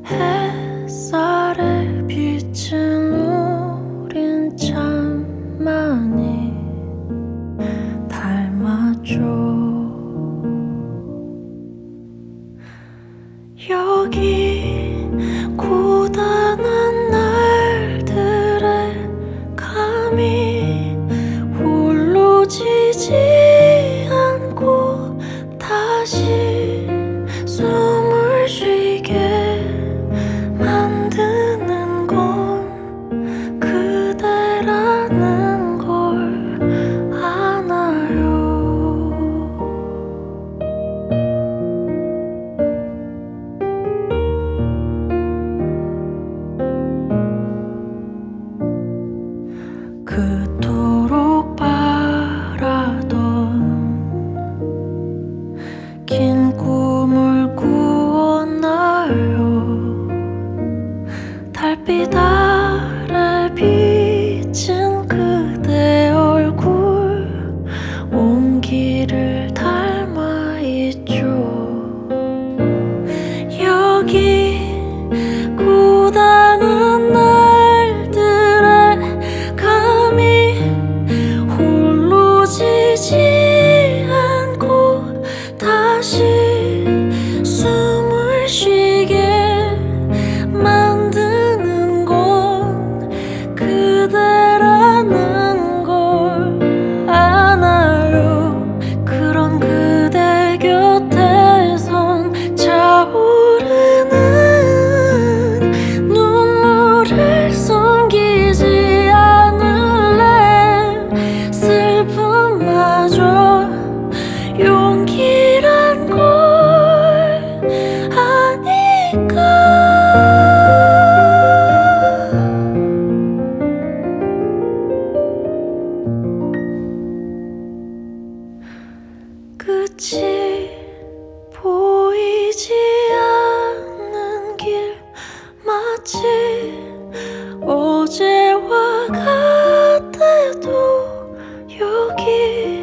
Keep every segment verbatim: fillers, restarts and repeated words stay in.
햇살에 비친 우린 참 많이 닮았죠. 여기 고단한 날들에 감히 홀로 지지 않고 다시 숨을 쉬게 만드는 건 그대라는 걸 아나요. 그토록 바라던 긴 꿈을 꾸었나요. 달빛 아래 비친 그대 얼굴 온기를 닮아있죠. 여기 고단한 날들에 감히 홀로 지지 않고 다시 숨을 쉬게 만드는 건 그대라는 걸 아나요. 그런 그대 곁에선 차오르는 눈물을 숨기지 않을래. 슬픔마저 용기란 걸 아니까. 끝이 보이지 않는 길 마치 어제와 같아도 여기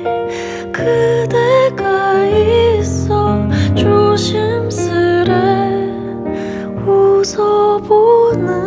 그대가 있어 조심스레 웃어보는